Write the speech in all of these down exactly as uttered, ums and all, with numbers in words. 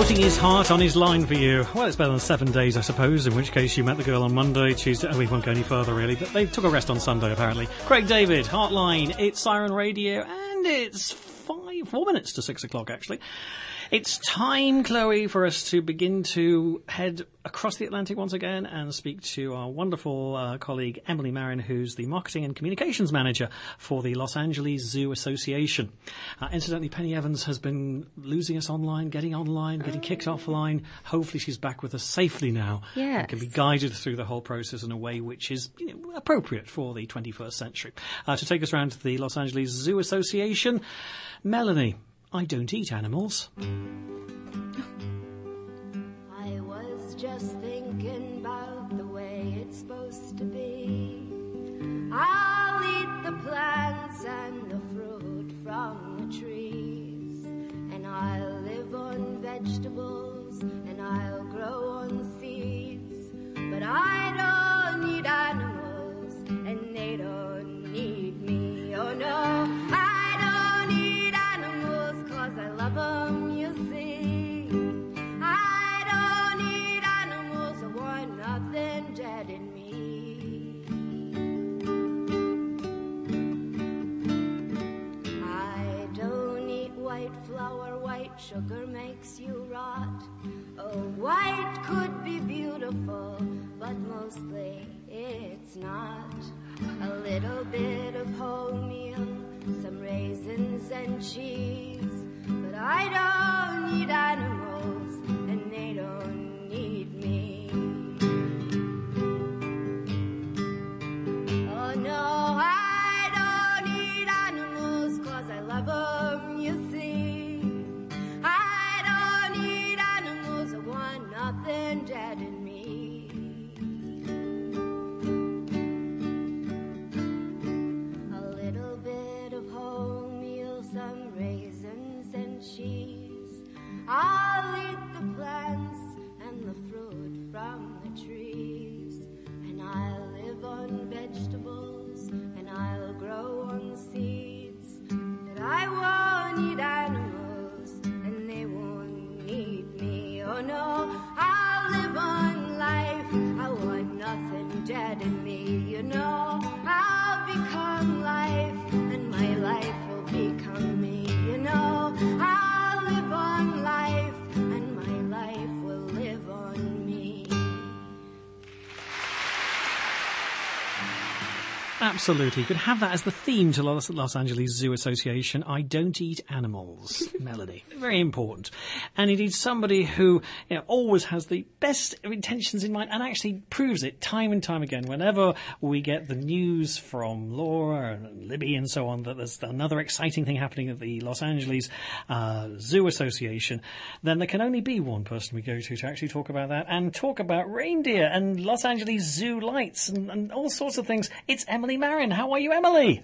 Putting his heart on his line for you. Well, it's better than seven days, I suppose, in which case you met the girl on Monday, Tuesday. Oh, we won't go any further, really, but they took a rest on Sunday, apparently. Craig David, Heartline, it's Siren Radio, and it's five, four minutes to six o'clock, actually. It's time, Chloe, for us to begin to head across the Atlantic once again and speak to our wonderful uh, colleague Emily Marin, who's the Marketing and Communications Manager for the Los Angeles Zoo Association. Uh, incidentally, Penny Evans has been losing us online, getting online, getting oh. kicked offline. Hopefully she's back with us safely now. Yes. And can be guided through the whole process in a way which is, you know, appropriate for the twenty-first century. Uh, to take us around to the Los Angeles Zoo Association, Melanie. I don't eat animals. I was just thinking about the way it's supposed to be. I'll eat the plants and the fruit from the trees, and I'll live on vegetables, and I'll grow on seeds. But I don't need animals, and they don't need me. Oh no, I I love them, you see. I don't need animals, I want nothing dead in me. I don't eat white flour, white sugar makes you rot. Oh, white could be beautiful, but mostly it's not. A little bit of wholemeal, some raisins and cheese. But I don't need animals, and they don't need me. Oh no, I don't need animals, 'cause I love them, you see. I don't need animals, I want nothing dead in me. A little bit of wholemeal, some raisins and cheese. I'll eat the plants and the fruit from the trees, and I'll live on vegetables, and I'll grow on seeds. But I won't eat animals, and they won't need me. Oh no, I'll live on life, I want nothing dead in me. You know, I'll become life, and my life will become me. You know, I'll live on life, and my life will live on me. Absolutely. You could have that as the theme to Los, Los Angeles Zoo Association. I don't eat animals. Melody. Very important. And indeed somebody who, you know, always has the best of intentions in mind and actually proves it time and time again. Whenever we get the news from Laura and Libby and so on that there's another exciting thing happening at the Los Angeles uh, Zoo Association, then there can only be one person we go to to actually talk about that and talk about reindeer and Los Angeles Zoo lights and, and all sorts of things. It's Emily Marin. How are you, Emily?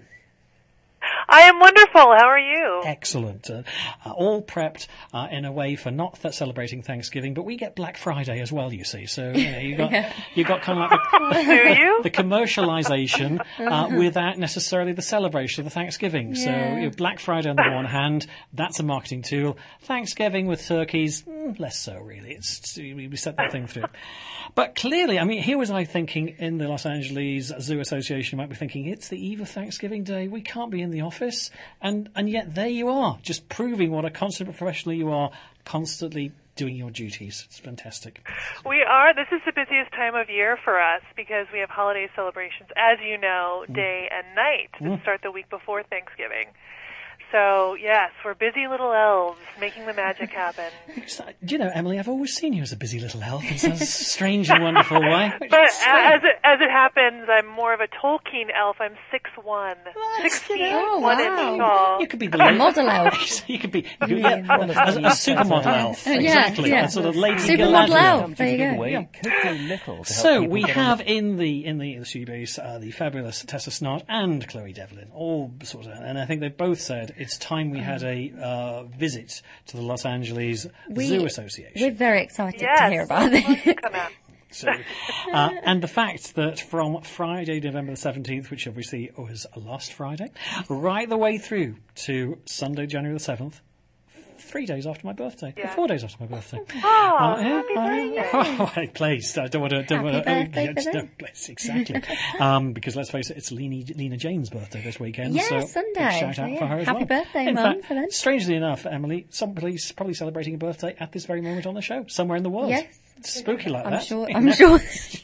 I am wonderful. How are you? Excellent. Uh, uh, all prepped uh, in a way for not th- celebrating Thanksgiving, but we get Black Friday as well, you see. So you know, you got yeah. you got kind of like the, Do you? the commercialization uh, without necessarily the celebration of the Thanksgiving. Yeah. So you know, Black Friday on the one hand, that's a marketing tool. Thanksgiving with turkeys, mm, less so really. It's we set that thing through. But clearly, I mean, here was I thinking in the Los Angeles Zoo Association, you might be thinking, it's the eve of Thanksgiving Day. We can't be in the office. And and yet there you are, just proving what a constant professional you are, constantly doing your duties. It's fantastic. We are. This is the busiest time of year for us because we have holiday celebrations, as you know, day mm. and night to mm. start the week before Thanksgiving. So, yes, we're busy little elves making the magic happen. Do you know, Emily, I've always seen you as a busy little elf in some strange and wonderful way. But as it, as it happens, I'm more of a Tolkien elf. I'm six one. six feet, oh, one wow. inch tall. You could be the lady. Model elf. You could be, you could be yeah, a, a, a supermodel elf. Yeah, exactly. Yeah. A sort of Lady Supermodel Galadriel. elf. There you go. Yeah. Could do little to So help we get have on. in the in the, in the studio base uh, the fabulous Tessa Snart and Chloe Devlin, all sort of, and I think they both said it's time we had a uh, visit to the Los Angeles we, Zoo Association. We're very excited yes. to hear about this. Come out. So, uh, and the fact that from Friday, November the seventeenth, which obviously was last Friday, right the way through to Sunday, January the seventh, three days after my birthday. Yeah. Four days after my birthday. Oh, Uh, yeah, happy uh, birthday. oh, hey, please, I don't want to. Don't Happy want to. birthday for them. please, exactly. um, because let's face it, it's Lena, Lena Jane's birthday this weekend. Yeah, so Sunday. big shout out So, for yeah. her as Happy well. birthday, In Mum, fact, for them. strangely enough, Emily, somebody's probably celebrating a birthday at this very moment on the show, somewhere in the world. Yes. It's spooky like I'm that. sure. You I'm know? sure.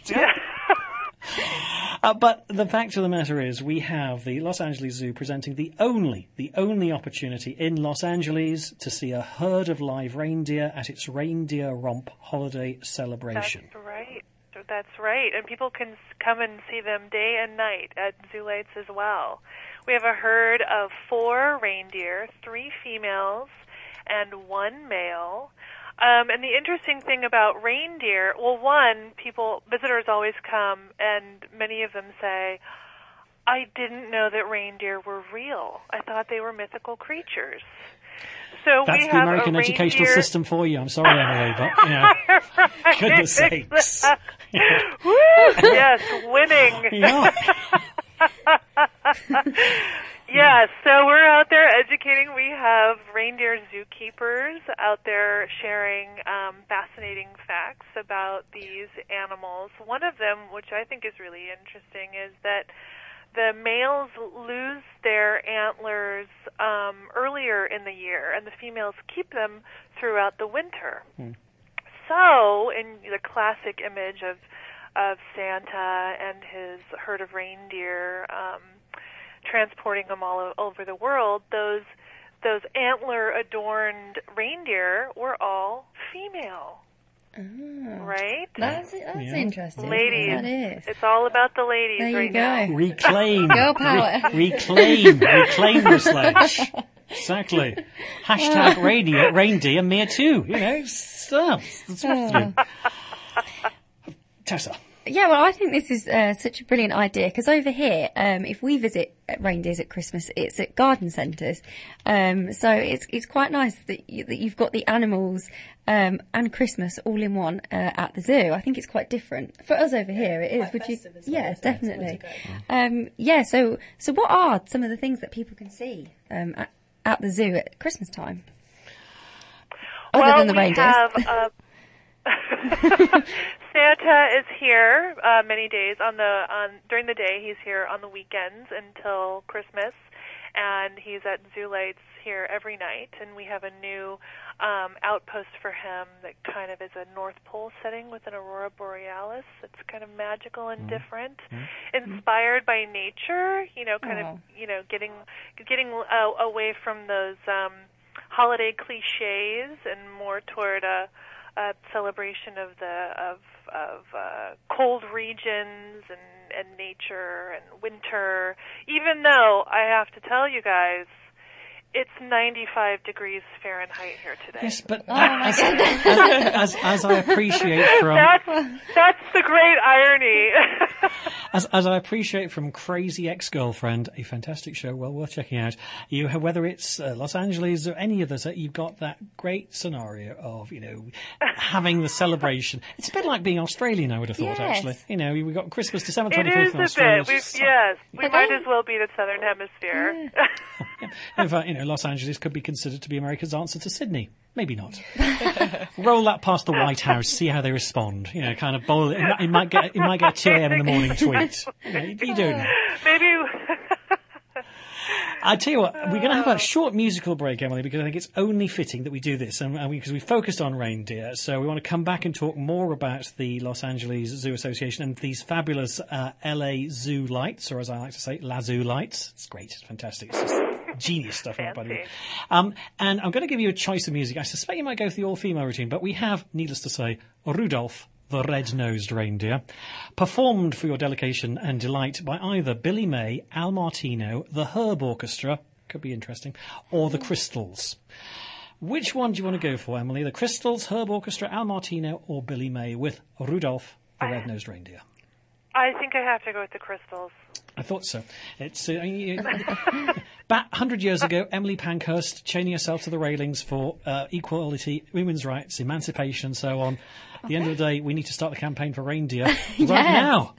Uh, but the fact of the matter is, we have the Los Angeles Zoo presenting the only, the only opportunity in Los Angeles to see a herd of live reindeer at its Reindeer Romp holiday celebration. That's right. That's right. And people can s- come and see them day and night at Zoo Lights as well. We have a herd of four reindeer, three females, and one male. Um, and the interesting thing about reindeer, well, one, people, visitors always come, and many of them say, I didn't know that reindeer were real. I thought they were mythical creatures. So That's we the have American a educational reindeer- system for you. I'm sorry, Emily, but, you know, Right, goodness sakes. Woo! Yes, winning. Yeah. Yes, so we're out there educating. We have reindeer zookeepers out there sharing um, fascinating facts about these animals. One of them, which I think is really interesting, is that the males lose their antlers um, earlier in the year, and the females keep them throughout the winter. Hmm. So, in the classic image of of Santa and his herd of reindeer um, transporting them all o- over the world, those those antler-adorned reindeer were all female, Oh, right? that's that's Yeah. interesting. Ladies. That is. It's all about the ladies There you right go. now. Reclaim. Girl power. Re- reclaim. Reclaim the sledge. Exactly. Hashtag reindeer, reindeer, me too. You know, stuff. That's Oh. Tessa. Yeah, well, I think this is uh, such a brilliant idea because over here, um, if we visit reindeers at Christmas, it's at garden centres. Um, so it's it's quite nice that, you, that you've got the animals um, and Christmas all in one uh, at the zoo. I think it's quite different for us over here. It is. Quite Would you? festive as well, Yeah, isn't it? It's definitely. good to go. Um, yeah. So so what are some of the things that people can see um, at, at the zoo at Christmas time? Other well, than the we reindeers. have uh, Santa is here uh, many days on the on during the day. He's here on the weekends until Christmas, and he's at Zoo Lights here every night. And we have a new um, outpost for him that kind of is a North Pole setting with an aurora borealis. It's kind of magical and different, inspired by nature. You know, kind Oh. of you know getting getting uh, away from those um, holiday cliches and more toward a. a celebration of the of of uh, cold regions and, and nature and winter. Even though I have to tell you guys, it's ninety-five degrees Fahrenheit here today. Yes, but Oh, my as, as, as, as I appreciate from That's that's the great irony. as, as I appreciate from Crazy Ex-Girlfriend, a fantastic show, well worth checking out. You have, whether it's uh, Los Angeles or any of this, you've got that great scenario of you know having the celebration. It's a bit like being Australian, I would have thought. Yes. Actually, you know, we've got Christmas, December It twenty-fifth is in a Australia. bit. We've, So- yes, we But might then- as well be the Southern Hemisphere. In fact, you know, Los Angeles could be considered to be America's answer to Sydney. Maybe not. Roll that past the White House, see how they respond. You know, kind of boil it. It might, it might get it might get a two a.m. in the morning tweet. You know, you, you don't know. Maybe. I tell you what, we're going to have a short musical break, Emily, because I think it's only fitting that we do this, and, and we, because we focused on reindeer. So we want to come back and talk more about the Los Angeles Zoo Association and these fabulous uh, L A Zoo Lights, or as I like to say, La Zoo Lights. It's great, it's fantastic, it's just genius stuff, everybody. Fancy. Um, and I'm going to give you a choice of music. I suspect you might go for the all-female routine, but we have, needless to say, Rudolph the Red-Nosed Reindeer, performed for your delegation and delight by either Billy May, Al Martino, the Herb Orchestra, could be interesting, or the Crystals. Which one do you want to go for, Emily? The Crystals, Herb Orchestra, Al Martino, or Billy May with Rudolph the Red-Nosed Reindeer? I think I have to go with the Crystals. I thought so. It's uh, you- back one hundred years ago, Emily Pankhurst chaining herself to the railings for uh, equality, women's rights, emancipation, so on. At the end of the day, we need to start the campaign for reindeer right Yes. now.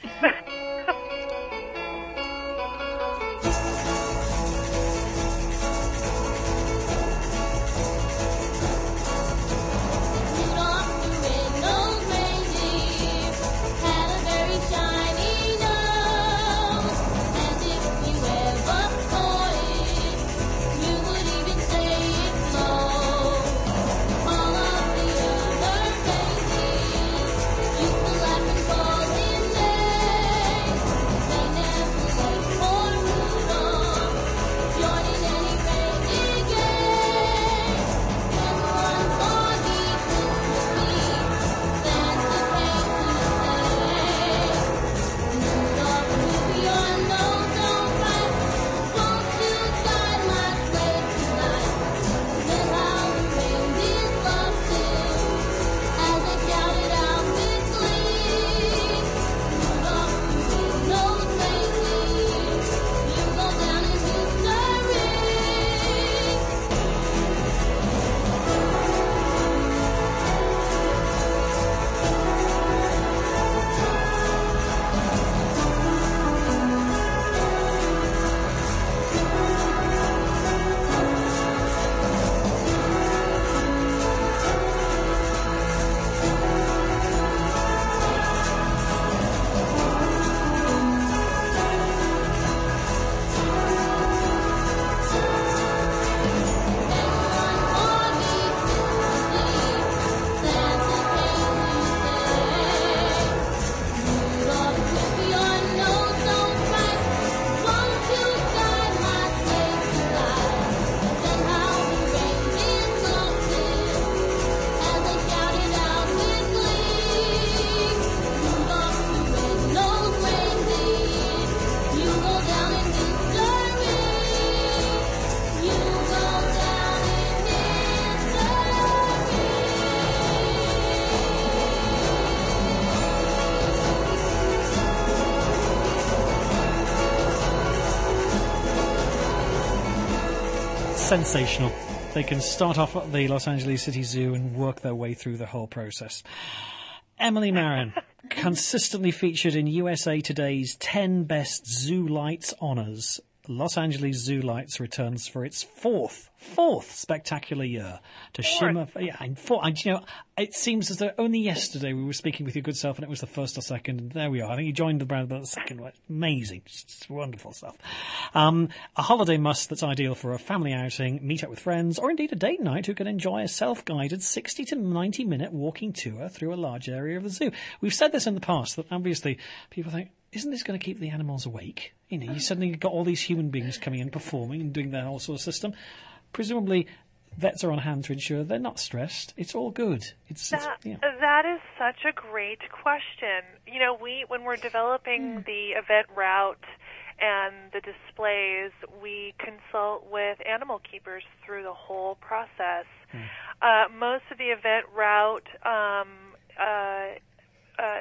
sensational. They can start off at the Los Angeles City Zoo and work their way through the whole process. Emily Marin, consistently featured in U S A Today's ten Best Zoo Lights honours. Los Angeles Zoo Lights returns for its fourth, fourth spectacular year to Fourth. shimmer. Yeah, and, four, and you know, it seems as though only yesterday we were speaking with your good self, and it was the first or second, and there we are. I think you joined the brand about the second one. Amazing, just wonderful stuff. Um, a holiday must that's ideal for a family outing, meet up with friends, or indeed a date night who can enjoy a self-guided sixty to ninety minute walking tour through a large area of the zoo. We've said this in the past that obviously people think, isn't this going to keep the animals awake? You know, you suddenly got all these human beings coming in, performing and doing their whole sort of system. Presumably, vets are on hand to ensure they're not stressed. It's all good. It's, it's That, yeah. that is such a great question. You know, we when we're developing the event route and the displays, we consult with animal keepers through the whole process. Mm. Uh, most of the event route, um, uh, uh,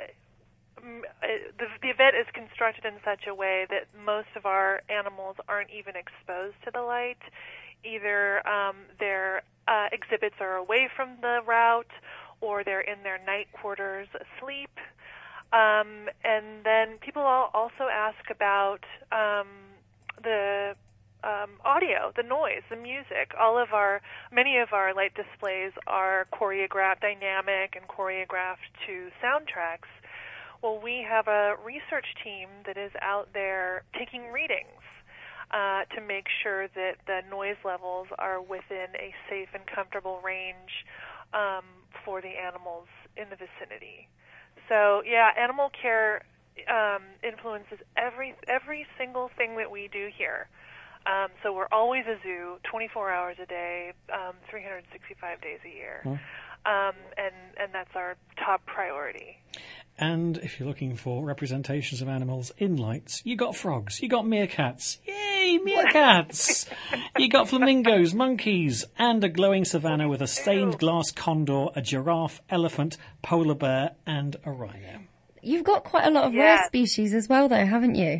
The, the event is constructed in such a way that most of our animals aren't even exposed to the light. Either um, their uh, exhibits are away from the route, or they're in their night quarters asleep. Um, and then people also ask about um, the um, audio, the noise, the music. All of our, many of our light displays are choreographed, dynamic, and choreographed to soundtracks. Well, we have a research team that is out there taking readings uh, to make sure that the noise levels are within a safe and comfortable range um, for the animals in the vicinity. So, yeah, animal care um, influences every every single thing that we do here. Um, so we're always a zoo, twenty-four hours a day, um, three hundred sixty-five days a year. Hmm. Um, and, and that's our top priority. And if you're looking for representations of animals in lights, you got frogs, you got meerkats. Yay, meerkats! You got flamingos, monkeys, and a glowing savannah with a stained glass condor, a giraffe, elephant, polar bear, and a rhino. You've got quite a lot of Yeah. rare species as well, though, haven't you?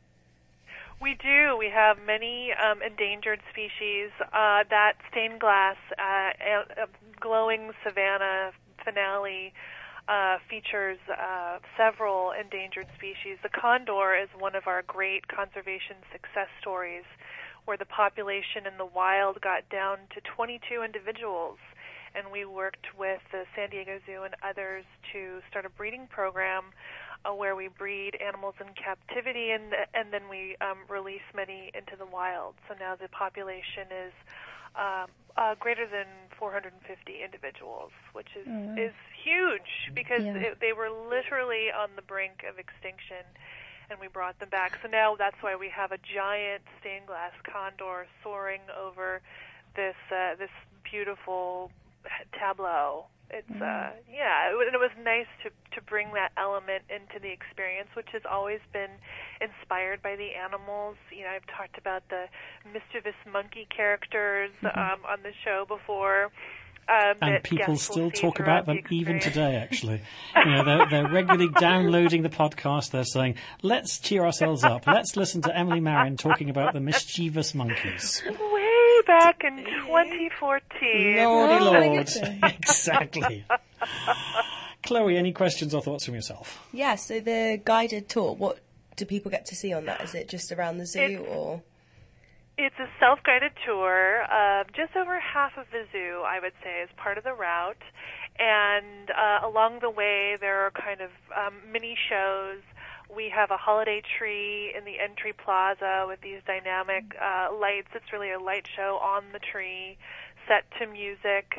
We do. We have many um, endangered species. Uh, that stained glass, uh, uh, glowing savanna finale uh, features uh, several endangered species. The condor is one of our great conservation success stories, where the population in the wild got down to twenty-two individuals, and we worked with the San Diego Zoo and others to start a breeding program Uh, where we breed animals in captivity, and and then we um, release many into the wild. So now the population is um, uh, greater than four hundred fifty individuals, which is Oh, wow. is huge because Yeah. it, they were literally on the brink of extinction, and we brought them back. So now that's why we have a giant stained glass condor soaring over this uh, this beautiful tableau. It's uh yeah, it, wa- it was nice to to bring that element into the experience, which has always been inspired by the animals. You know, I've talked about the mischievous monkey characters um, on the show before. Um, And that people guests will still see talk throughout about them the even experience. today, actually. You know, they're, they're regularly downloading the podcast. They're saying, let's cheer ourselves up. Let's listen to Emily Marin talking about the mischievous monkeys. Way back in twenty fourteen. Lordy Oh, my Lord. goodness. Exactly. Chloe, any questions or thoughts from yourself? Yeah, so the guided tour, what do people get to see on that? Is it just around the zoo It's- or? It's a self-guided tour. Uh, just over half of the zoo, I would say, is part of the route. And uh, along the way, there are kind of um, mini shows. We have a holiday tree in the entry plaza with these dynamic uh, lights. It's really a light show on the tree, set to music.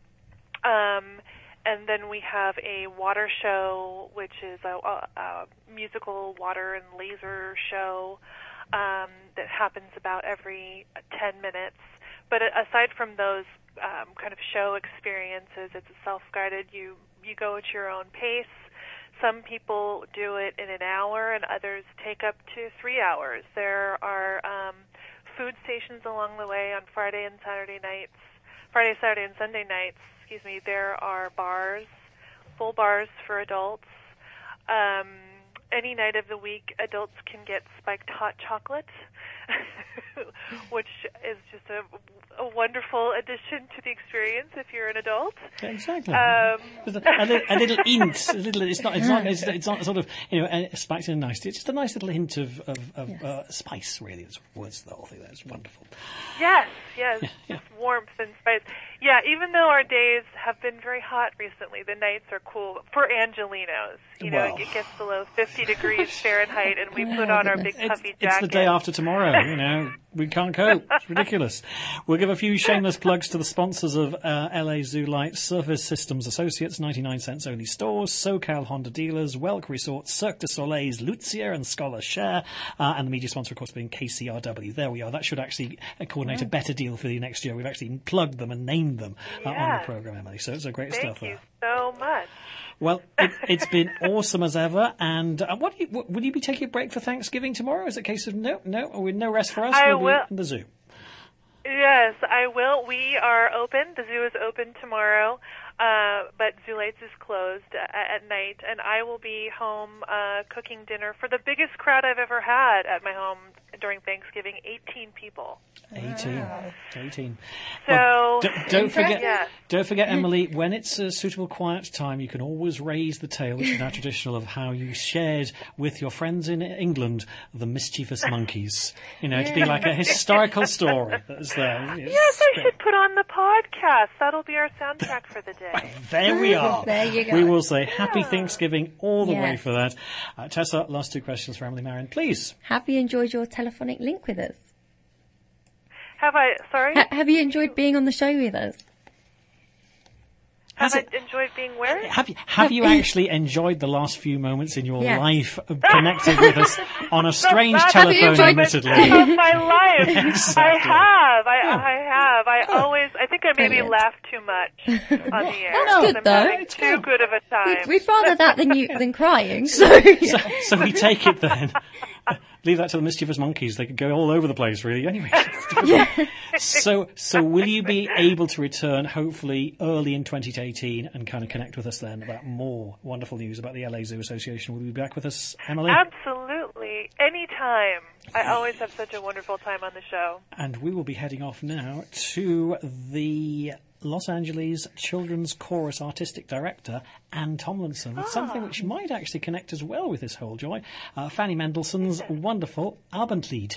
Um, and then we have a water show, which is a, a, a musical water and laser show. Um, that happens about every ten minutes. But aside from those um, kind of show experiences, it's a self-guided. You you go at your own pace. Some people do it in an hour, and others take up to three hours. There are um, food stations along the way on Friday and Saturday nights. Friday, Saturday, and Sunday nights. Excuse me. There are bars, full bars for adults. Um, Any night of the week, adults can get spiked hot chocolate which is just a, a wonderful addition to the experience if you're an adult. Exactly. Um, a, a, little, a little hint. A little. It's not. It's not. It's, it's not sort of. You know, uh, spiked in a nice. It's just a nice little hint of of, of Yes. uh, spice. Really, it's words the whole thing. That's wonderful. Yes, yes, Yeah, yeah. just warmth and spice. Yeah, even though our days have been very hot recently, the nights are cool for Angelinos. You know, Well. it gets below fifty degrees Fahrenheit, and we put Oh, on our goodness. big It's, puffy it's jackets. the day after tomorrow. You know, we can't cope. It's ridiculous. We'll give a few shameless plugs to the sponsors of uh, L A Zoo Light: Surface Systems Associates, ninety-nine cents only stores, SoCal Honda dealers, Welk Resorts, Cirque du Soleil's Lutzia and Scholar Share, uh, and the media sponsor, of course, being K C R W. There we are. That should actually uh, coordinate a better deal for you next year. We've actually plugged them and named them uh, on the Yes. programme, Emily. So it's a great Thank stuff you there. so much. Well, it, it's been awesome as ever. And uh, what, do you, what will you be taking a break for Thanksgiving tomorrow? Is it a case of no, no, or no rest for us? I we'll will. be in the zoo. Yes, I will. We are open. The zoo is open tomorrow, uh, but Zoo Lights is closed at, at night, and I will be home uh, cooking dinner for the biggest crowd I've ever had at my home during Thanksgiving, eighteen people. eighteen. eighteen. So, Well, d- don't forget, Yes. don't forget, Emily, when it's a suitable quiet time, you can always raise the tale, which is now traditional, of how you shared with your friends in England the mischievous monkeys. You know, to be like a historical story that's there. It's Yes, I great. should put on the podcast. That'll be our soundtrack for the day. There we are. There you go. We will say happy Thanksgiving all the way Yes. for that. Uh, Tessa, last two questions for Emily Marion, please. Have you enjoyed your telephonic link with us? Have I, sorry? Ha- have you enjoyed being on the show with us? Have Has I it- enjoyed being where? Have you, have you actually enjoyed the last few moments in your Yes. life uh, connected with us on a strange That's Have you telephone, enjoyed- admittedly? of my life. I Exactly. have. I, Yeah. I have. I always. I think I maybe Brilliant. laughed too much on the air. That's good, I'm though. having It's too good. good of a time. We'd rather that than you than crying. So, So, so we take it then. Leave that to the mischievous monkeys. They could go all over the place, really. Anyway. so, so will you be able to return, hopefully, early in twenty eighteen and kind of connect with us then about more wonderful news about the L A Zoo Association? Will you be back with us, Emily? Absolutely. Anytime. I always have such a wonderful time on the show. And we will be heading off now to the Los Angeles Children's Chorus Artistic Director, Anne Tomlinson, with something which might actually connect as well with this whole joy. Uh, Fanny Mendelssohn's wonderful Abendlied.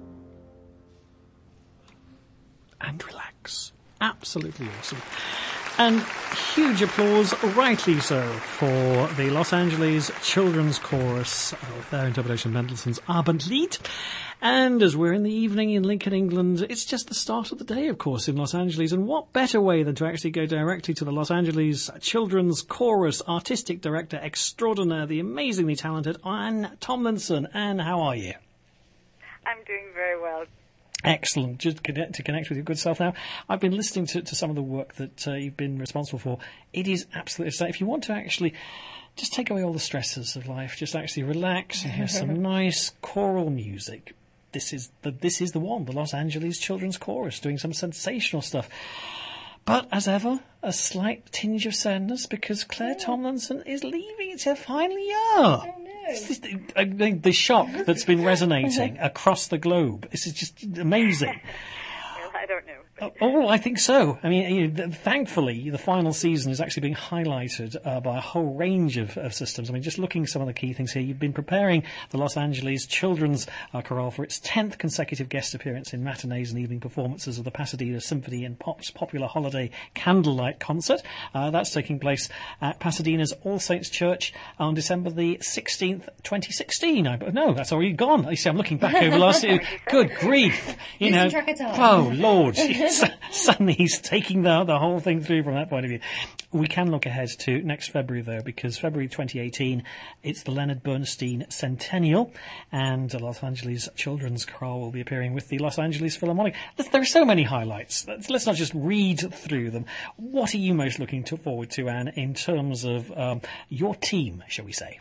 And relax. Absolutely awesome. And huge applause, rightly so, for the Los Angeles Children's Chorus with their interpretation of Mendelssohn's Abendlied. And as we're in the evening in Lincoln, England, it's just the start of the day, of course, in Los Angeles. And what better way than to actually go directly to the Los Angeles Children's Chorus Artistic Director Extraordinaire, the amazingly talented Anne Tomlinson. Anne, how are you? I'm doing very well. Excellent. Just connect, to connect with your good self now. I've been listening to, to some of the work that uh, you've been responsible for. It is absolutely so. If you want to actually just take away all the stresses of life, just actually relax and hear some nice choral music, this is the this is the one, the Los Angeles Children's Chorus, doing some sensational stuff. But, as ever, a slight tinge of sadness because Claire yeah. Tomlinson is leaving. It's her final year. Oh, no. This, I mean, the shock that's been resonating across the globe. This is just amazing. Well, I don't know. Oh, oh, I think so. I mean, you know, thankfully, the final season is actually being highlighted uh, by a whole range of, of systems. I mean, just looking at some of the key things here, you've been preparing the Los Angeles Children's uh, Chorale for its tenth consecutive guest appearance in matinees and evening performances of the Pasadena Symphony and Pop's popular holiday candlelight concert. Uh, that's taking place at Pasadena's All Saints Church on December the sixteenth, twenty sixteen. I, no, that's already gone. You see, I'm looking back over last year. Good grief. You know, oh, Lord. Suddenly he's taking the, the whole thing through from that point of view. We can look ahead to next February, though, because February twenty eighteen, it's the Leonard Bernstein Centennial, and the Los Angeles Children's Chorale will be appearing with the Los Angeles Philharmonic. There are so many highlights. Let's, let's not just read through them. What are you most looking to forward to, Anne, in terms of um, your team, shall we say?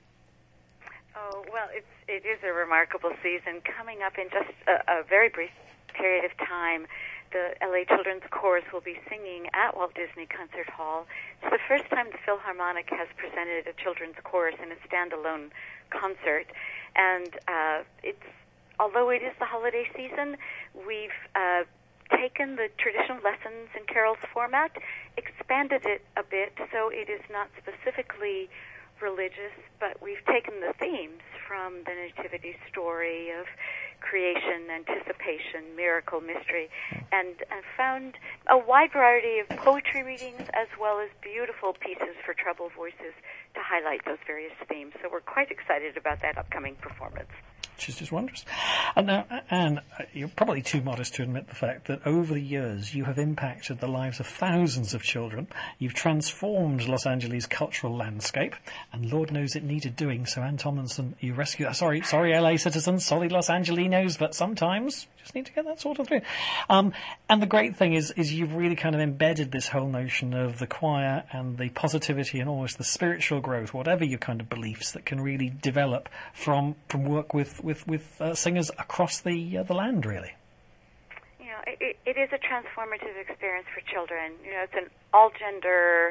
Oh, well, it's, it is a remarkable season coming up in just a, a very brief period of time. The L A Children's Chorus will be singing at Walt Disney Concert Hall. It's the first time the Philharmonic has presented a children's chorus in a standalone concert. And uh, it's although it is the holiday season, we've uh, taken the traditional lessons in carols format, expanded it a bit so it is not specifically religious, but we've taken the themes from the Nativity story of creation, anticipation, miracle, mystery, and, and found a wide variety of poetry readings as well as beautiful pieces for treble voices to highlight those various themes. So we're quite excited about that upcoming performance. Which is just wondrous. And now, Anne, you're probably too modest to admit the fact that over the years you have impacted the lives of thousands of children. You've transformed Los Angeles' cultural landscape, and Lord knows it needed doing. So, Anne Tomlinson, you rescued. Sorry, sorry, L A citizens, sorry, Los Angelinos, but sometimes you just need to get that sort of through. Um, and the great thing is, is you've really kind of embedded this whole notion of the choir and the positivity and almost the spiritual growth, whatever your kind of beliefs that can really develop from from work with. with, with uh, singers across the uh, the land, really. You know, it, it is a transformative experience for children. You know, it's an all-gender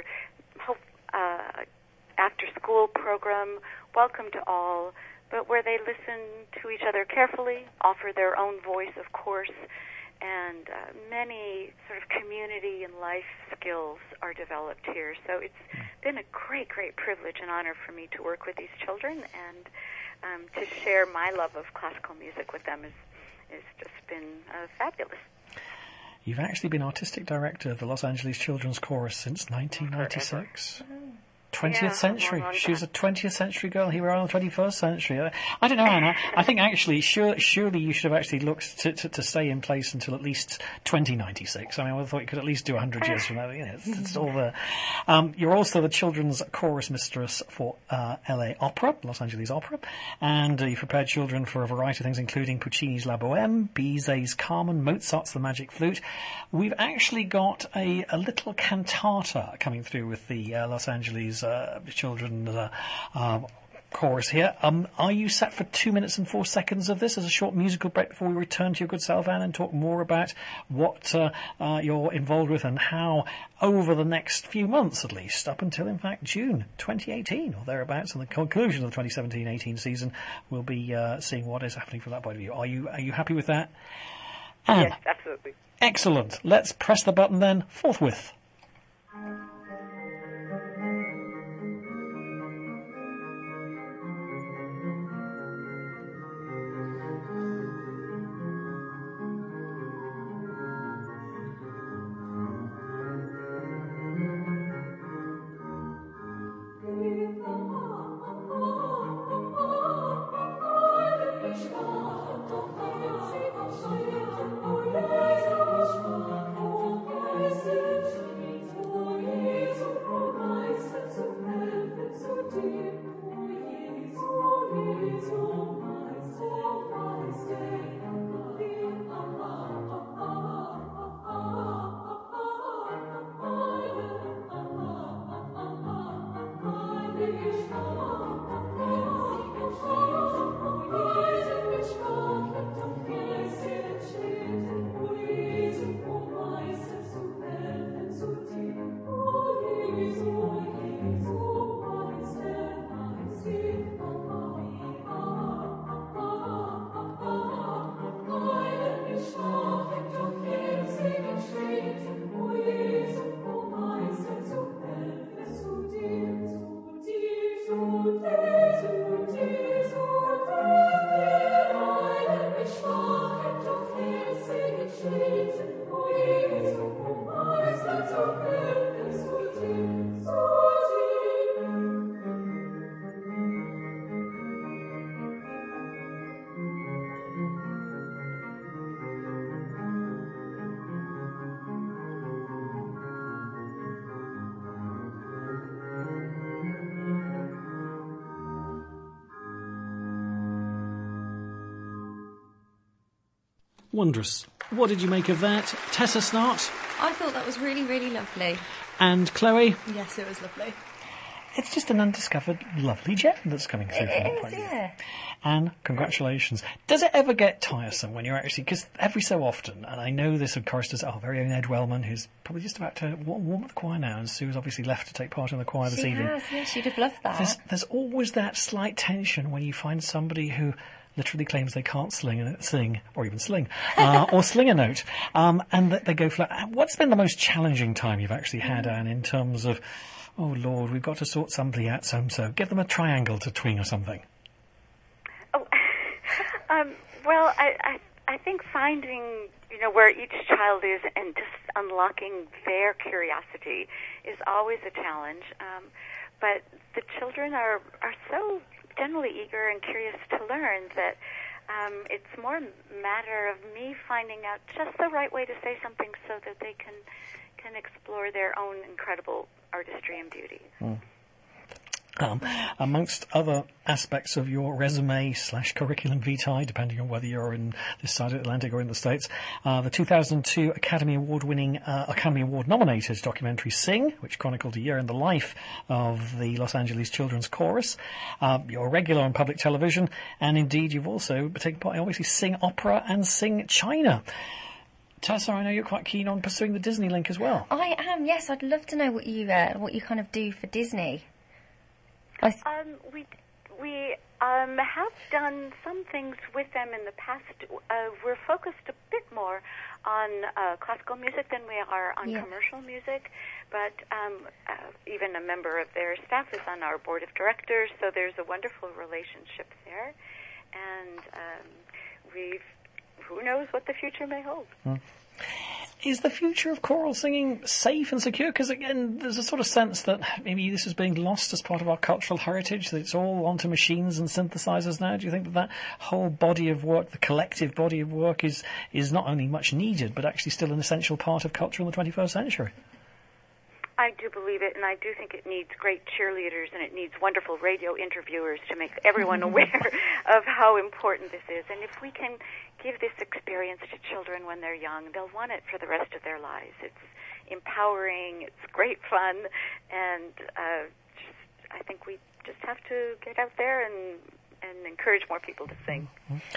uh, after-school program, welcome to all, but where they listen to each other carefully, offer their own voice, of course, and uh, many sort of community and life skills are developed here. So it's been a great, great privilege and honor for me to work with these children, and Um, to share my love of classical music with them is, is just been uh, fabulous. You've actually been artistic director of the Los Angeles Children's Chorus since nineteen ninety-six. twentieth Yeah, century. long, long She was a twentieth century girl. Here we are in the twenty-first century. I, I don't know, Anna. I think actually, sure, surely you should have actually looked to, to, to stay in place until at least twenty ninety-six. I mean, I would have thought you could at least do one hundred years from now. You know, it's, it's all there. Um, you're also the children's chorus mistress for uh, L A Opera, Los Angeles Opera, and uh, you've prepared children for a variety of things, including Puccini's La Boheme, Bizet's Carmen, Mozart's The Magic Flute. We've actually got a, a little cantata coming through with the uh, Los Angeles uh, children uh, um, chorus here. Um, are you set for two minutes and four seconds of this as a short musical break before we return to your good self, Anne, and talk more about what uh, uh, you're involved with and how over the next few months, at least, up until, in fact, June twenty eighteen or thereabouts, and the conclusion of the twenty seventeen eighteen season, we'll be uh, seeing what is happening from that point of view. Are you, are you happy with that? Anne, yes, absolutely. Excellent. Let's press the button then forthwith. Wondrous. What did you make of that? Tessa Snart? I thought that was really, really lovely. And Chloe? Yes, it was lovely. It's just an undiscovered lovely gem that's coming through. It from that is, point of view. yeah. And congratulations. Does it ever get tiresome when you're actually, because every so often, and I know this of choristers, our very own Ed Wellman, who's probably just about to wa- warm up the choir now, and Sue's obviously left to take part in the choir this She evening. has, yeah, she'd have loved that. There's, there's always that slight tension when you find somebody who literally claims they can't sling and sing, or even sling, uh, or sling a note, um, and that they go flat. What's been the most challenging time you've actually had, Anne, in terms of, oh Lord, we've got to sort somebody out, so-and-so, give them a triangle to twing or something? Oh, um, well, I, I I think finding, you know, where each child is and just unlocking their curiosity is always a challenge. Um, but the children are are so generally eager and curious to learn that um, it's more a matter of me finding out just the right way to say something so that they can can explore their own incredible artistry and beauty. Mm. Um, amongst other aspects of your resume slash curriculum vitae, depending on whether you're in this side of the Atlantic or in the States, uh, the two thousand two Academy Award winning, uh, Academy Award nominated documentary Sing, which chronicled a year in the life of the Los Angeles Children's Chorus. Uh, you're a regular on public television, and indeed you've also taken part in obviously Sing Opera and Sing China. Tessa, I know you're quite keen on pursuing the Disney link as well. I am, yes. I'd love to know what you uh, what you kind of do for Disney. I th- Um, we we um, have done some things with them in the past. Uh, we're focused a bit more on uh, classical music than we are on Yeah. commercial music, but um, uh, even a member of their staff is on our board of directors, so there's a wonderful relationship there, and um, we've who knows what the future may hold. Mm. Is the future of choral singing safe and secure? Because, again, there's a sort of sense that maybe this is being lost as part of our cultural heritage, that it's all onto machines and synthesizers now. Do you think that that whole body of work, the collective body of work, is, is not only much needed, but actually still an essential part of culture in the twenty-first century? I do believe it, and I do think it needs great cheerleaders, and it needs wonderful radio interviewers to make everyone aware of how important this is. And if we can give this experience to children when they're young, they'll want it for the rest of their lives. It's empowering, it's great fun, and uh, just, I think we just have to get out there and, and encourage more people to sing.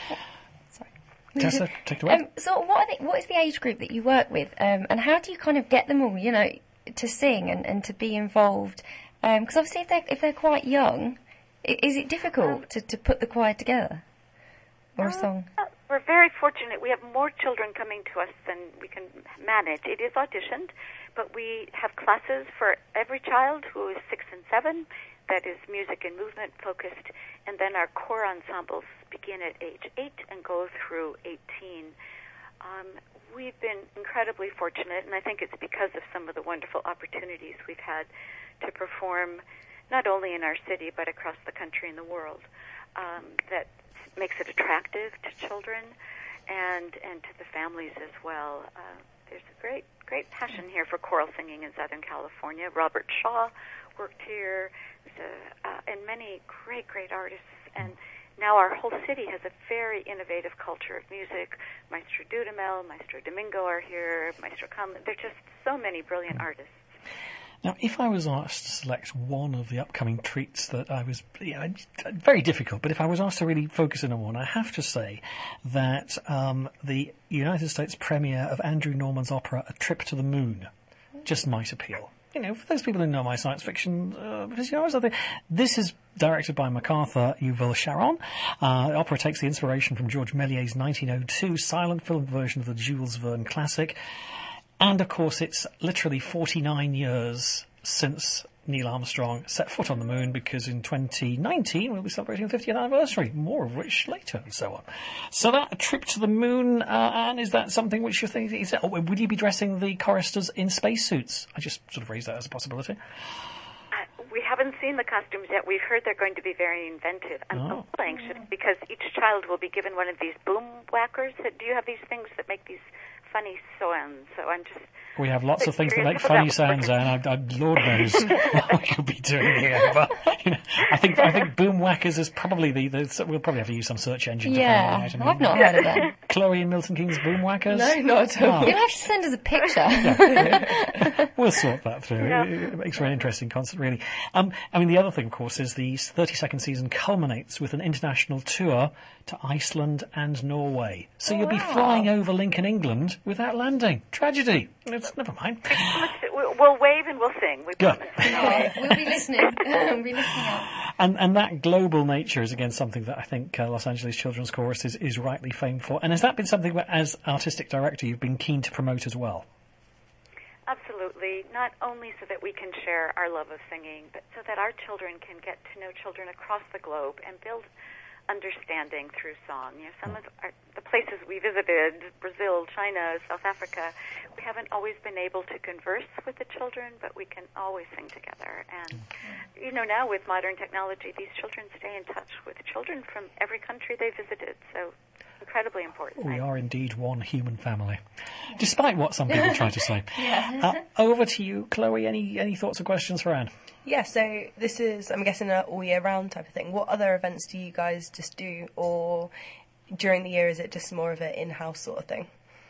Sorry. Tessa, take it away. Um, so what, are the, what is the age group that you work with, um, and how do you kind of get them all, you know, to sing and, and to be involved? Because um, obviously if they're, if they're quite young, i- is it difficult to, to put the choir together? Or a song? Uh, we're very fortunate. We have more children coming to us than we can manage. It is auditioned, but we have classes for every child who is six and seven. That is music and movement focused. And then our core ensembles begin at age eight and go through eighteen. Um, we've been incredibly fortunate, and I think it's because of some of the wonderful opportunities we've had to perform not only in our city but across the country and the world, um, that makes it attractive to children and and to the families as well. Uh, there's a great great passion here for choral singing in Southern California. Robert Shaw worked here, there's a, uh, and many great great artists. And now our whole city has a very innovative culture of music. Maestro Dudamel, Maestro Domingo are here, Maestro Conlon. There are just so many brilliant artists. Now, if I was asked to select one of the upcoming treats that I was, you know, very difficult, but if I was asked to really focus in on one, I have to say that um, the United States premiere of Andrew Norman's opera, A Trip to the Moon, just might appeal. You know, for those people who know my science fiction uh, aficionados, I think this is directed by MacArthur Yuval Sharon. Uh, the opera takes the inspiration from George Méliès's nineteen oh two silent film version of the Jules Verne classic. And, of course, it's literally forty-nine years since Neil Armstrong set foot on the moon, because in twenty nineteen we'll be celebrating the fiftieth anniversary, more of which later, and so on. So that, a trip to the moon, uh, Anne, is that something which you're thinking, is that, or would you be dressing the choristers in spacesuits? I just sort of raised that as a possibility. Uh, we haven't seen the costumes yet. We've heard they're going to be very inventive. I'm Oh. a little anxious because each child will be given one of these boom whackers. Do you have these things that make these funny sounds. So I'm just We have lots of things that make curious funny about sounds, that. and I, I, Lord knows what we could be doing here. But you know, I think I think Boom Whackers is probably the, the. We'll probably have to use some search engine. to Yeah, find it out. I mean, I've not heard of them. Chloe and Milton Keynes Boom Whackers. No, not at all. Oh. You'll have to send us a picture. We'll sort that through. Yeah. It, it makes for an interesting concert, really. Um, I mean, the other thing, of course, is the thirty-second season culminates with an international tour to Iceland and Norway. So you'll be flying over Lincoln, England, without landing. Tragedy. It's, never mind. Let's- We'll we'll wave and we'll sing. We Good. promise. we'll be listening. we'll be listening out. And and that global nature is again something that I think uh, Los Angeles Children's Chorus is, is rightly famed for. And has that been something that, as artistic director, you've been keen to promote as well? Absolutely. Not only so that we can share our love of singing, but so that our children can get to know children across the globe and build understanding through song. You know, some of our, the places we visited, Brazil, China, South Africa, we haven't always been able to converse with the children, but we can always sing together. And, you know, now with modern technology, these children stay in touch with children from every country they visited. So incredibly important. We are indeed one human family, despite what some people try to say. uh, over to you, Chloe. Any any thoughts or questions for Anne? Yeah, so this is, I'm guessing, an all year round type of thing. What other events do you guys just do, or during the year is it just more of an in-house sort of thing?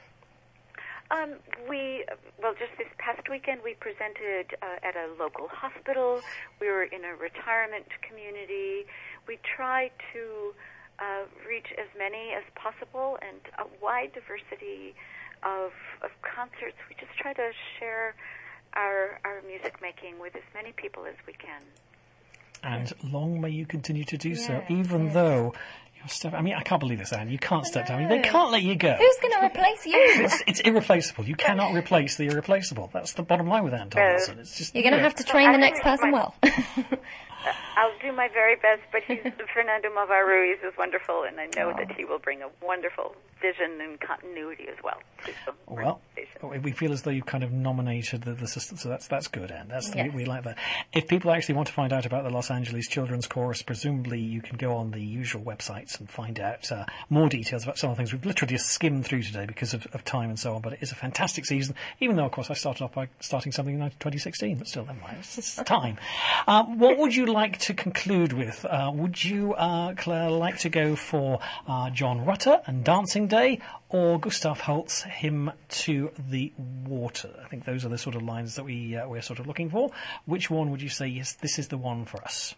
Um, we, well, just this past weekend we presented uh, at a local hospital. We were in a retirement community. We try to uh, reach as many as possible and a wide diversity of, of concerts. We just try to share our, our music making with as many people as we can. And long may you continue to do so, Yes, even yes. though you're step. I mean, I can't believe this, Anne. You can't step down. They can't let you go. Who's going to replace you? It's, it's irreplaceable. You cannot replace the irreplaceable. That's the bottom line with Anne Tomlinson. It's just You're going to have to train the next person well. I'll do my very best, but he's, Fernando Malvar Ruiz is wonderful, and I know that he will bring a wonderful vision and continuity as well to the Well, organization. we feel as though you've kind of nominated the, the system, so that's that's good, Anne. That's Yes. we, we like that. If people actually want to find out about the Los Angeles Children's Chorus, presumably you can go on the usual websites and find out uh, more details about some of the things we've literally just skimmed through today because of, of time and so on. But it is a fantastic season, even though, of course, I started off by starting something in twenty sixteen, but still, never mind. It's, it's time. Um, what would you like to conclude with? Uh, would you, uh, Claire, like to go for uh, John Rutter and Dancing Day, or Gustav Holst's Hymn to the Water? I think those are the sort of lines that we, uh, we're sort of looking for. Which one would you say, yes, this is the one for us?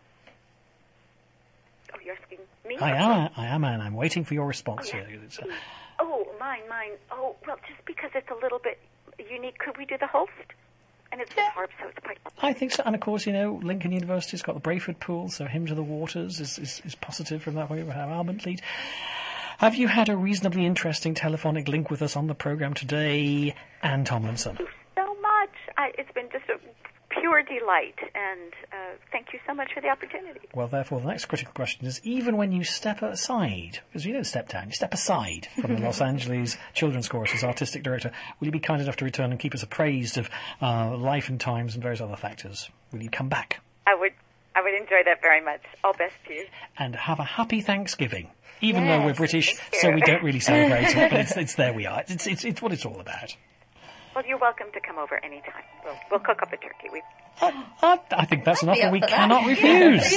Oh, you're asking me? I am, I am, and I'm waiting for your response here. It's, uh, Oh, mine, mine. Oh, well, just because it's a little bit unique, could we do the Holst? And it's with harp, so it's quite... I think so. And of course, you know, Lincoln University's got the Brayford Pool, so Hymn to the Waters is, is, is positive from that way. We have Albert Lead. Have you had a reasonably interesting telephonic link with us on the programme today, Anne Tomlinson? So much. I, it's been just a pure delight, and uh, thank you so much for the opportunity. Well, therefore, the next critical question is, even when you step aside, because you don't step down, you step aside from the Los Angeles Children's Chorus as artistic director, will you be kind enough to return and keep us appraised of uh, life and times and various other factors? Will you come back? I would, I would enjoy that very much. All best to you. And have a happy Thanksgiving. Even Yes, though we're British, thank you. so we don't really celebrate it, but it's, it's there we are. It's, it's, it's what it's all about. Well, you're welcome to come over anytime. We'll, we'll cook up a turkey. We I, I, I think that's an I'd be offer up we for that. cannot refuse.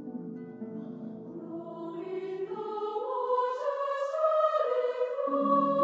Oh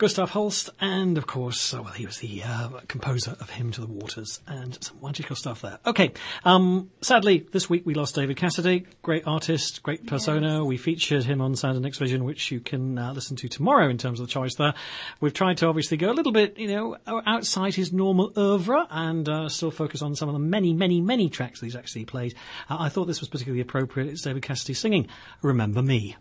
Gustav Holst, and of course, oh, well, he was the uh, composer of Hymn to the Waters, and some magical stuff there. Okay, um, sadly, this week we lost David Cassidy, great artist, great persona. Yes. We featured him on Sound and X Vision, which you can uh, listen to tomorrow in terms of the choice there. We've tried to obviously go a little bit, you know, outside his normal oeuvre and uh, still focus on some of the many, many, many tracks that he's actually played. Uh, I thought this was particularly appropriate. It's David Cassidy singing Remember Me.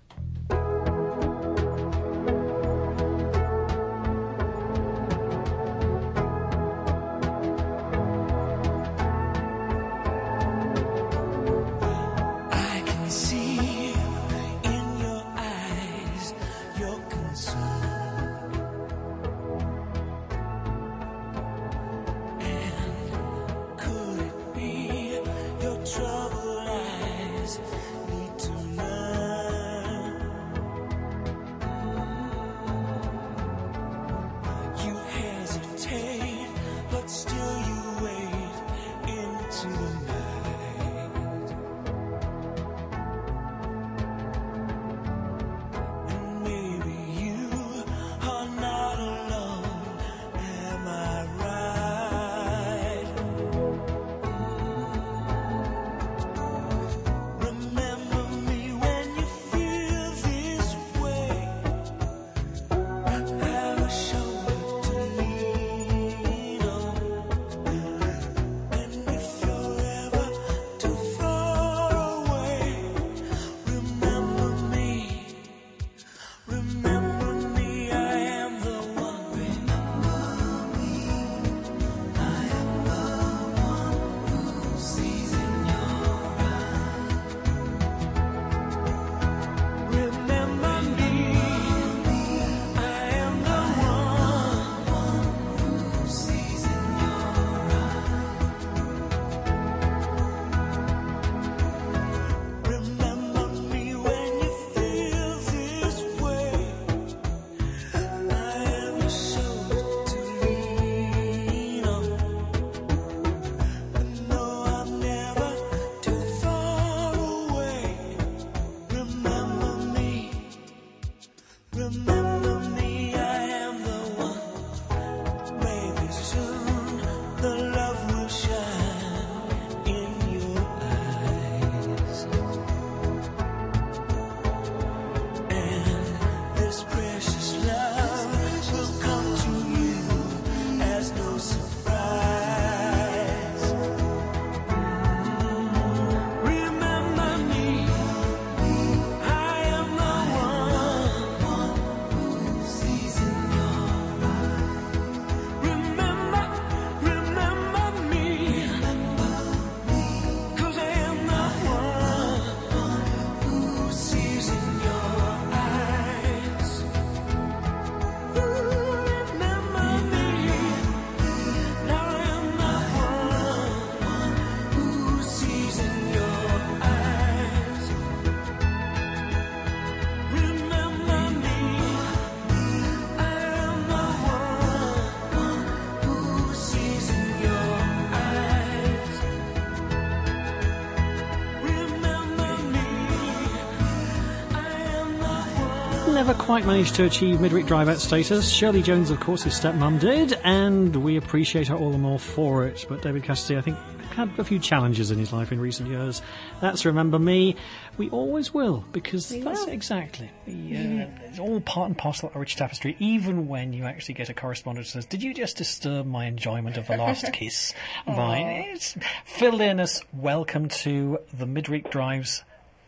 Never quite managed to achieve midweek drive-out status. Shirley Jones, of course, his stepmum did, and we appreciate her all the more for it. But David Cassidy, I think, had a few challenges in his life in recent years. That's Remember Me. We always will, because we that's will. exactly. The, uh, mm. It's all part and parcel of a rich tapestry, even when you actually get a correspondent who says, did you just disturb my enjoyment of The Last Kiss? Right. It's Phil Learness, welcome to the midweek drives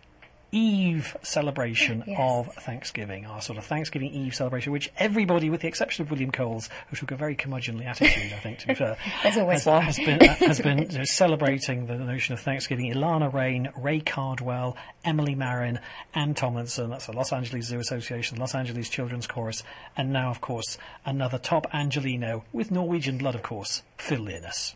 Eve celebration yes. of Thanksgiving, our sort of Thanksgiving Eve celebration, which everybody, with the exception of William Coles, who took a very curmudgeonly attitude, I think, to be fair, There's always has, has been, has been you know, celebrating the notion of Thanksgiving. Ilana Rain, Ray Cardwell, Emily Marin, Ann Tomlinson, that's the Los Angeles Zoo Association, Los Angeles Children's Chorus, and now, of course, another top Angelino, with Norwegian blood, of course, Phil Learness.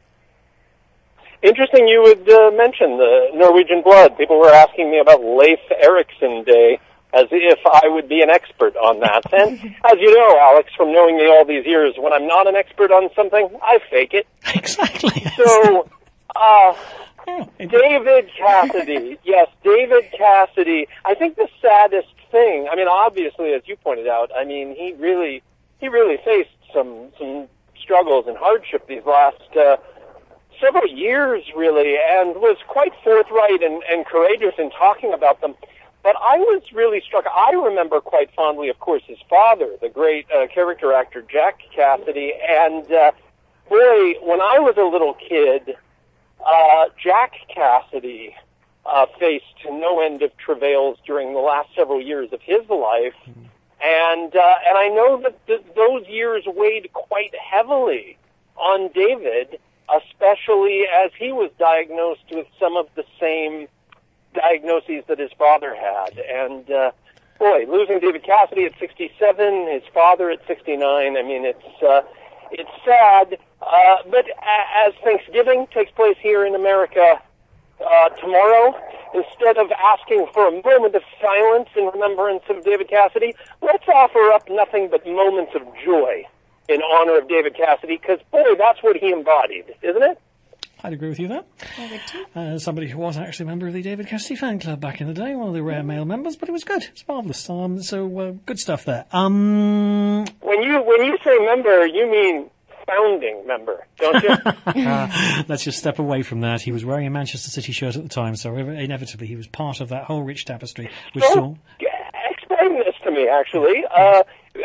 Interesting you would uh, mention the Norwegian blood. People were asking me about Leif Erikson Day as if I would be an expert on that. And as you know, Alex, from knowing me all these years, when I'm not an expert on something, I fake it. Exactly. So, uh, David Cassidy. Yes, David Cassidy. I think the saddest thing, I mean, obviously, as you pointed out, I mean, he really he really faced some some struggles and hardship these last uh, several years, really, and was quite forthright and, and courageous in talking about them. But I was really struck. I remember quite fondly, of course, his father, the great uh, character actor Jack Cassidy. And, uh, boy, when I was a little kid, uh, Jack Cassidy uh, faced no end of travails during the last several years of his life. Mm-hmm. And, uh, and I know that th- those years weighed quite heavily on David, especially as he was diagnosed with some of the same diagnoses that his father had. And, uh, boy, losing David Cassidy at sixty-seven, his father at sixty-nine, I mean, it's, uh, it's sad. Uh, but a- as Thanksgiving takes place here in America, uh, tomorrow, instead of asking for a moment of silence in remembrance of David Cassidy, let's offer up nothing but moments of joy in honor of David Cassidy, because, boy, that's what he embodied, isn't it? I'd agree with you there. I would too. Uh, somebody who was actually a member of the David Cassidy fan club back in the day, one of the rare male members, but it was good. It's marvellous. Um, so, uh, good stuff there. Um, when you when you say member, you mean founding member, don't you? uh, let's just step away from that. He was wearing a Manchester City shirt at the time, so inevitably he was part of that whole rich tapestry. Which so, saw... explain this to me, actually. Uh,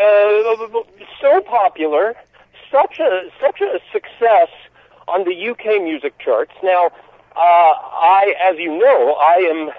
uh, so popular, such a such a success on the U K music charts. Now, uh, I, as you know, I am